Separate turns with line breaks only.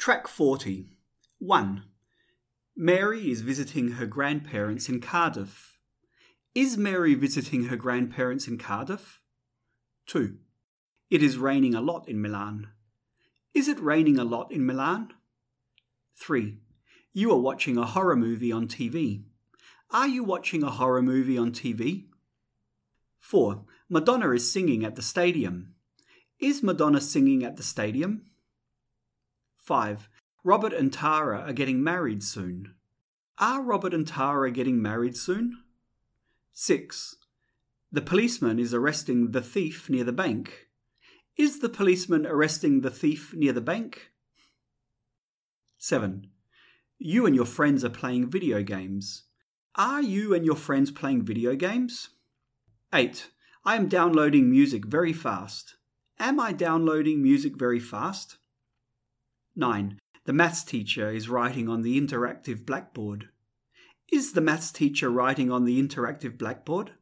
Track 40. 1. Mary is visiting her grandparents in Cardiff. Is Mary visiting her grandparents in Cardiff? 2. It is raining a lot in Milan. Is it raining a lot in Milan? 3. You are watching a horror movie on TV. Are you watching a horror movie on TV? 4. Madonna is singing at the stadium. Is Madonna singing at the stadium? 5. Robert and Tara are getting married soon. Are Robert and Tara getting married soon? 6. The policeman is arresting the thief near the bank. Is the policeman arresting the thief near the bank? 7. You and your friends are playing video games. Are you and your friends playing video games? 8. I am downloading music very fast. Am I downloading music very fast? 9. The maths teacher is writing on the interactive blackboard. Is the maths teacher writing on the interactive blackboard?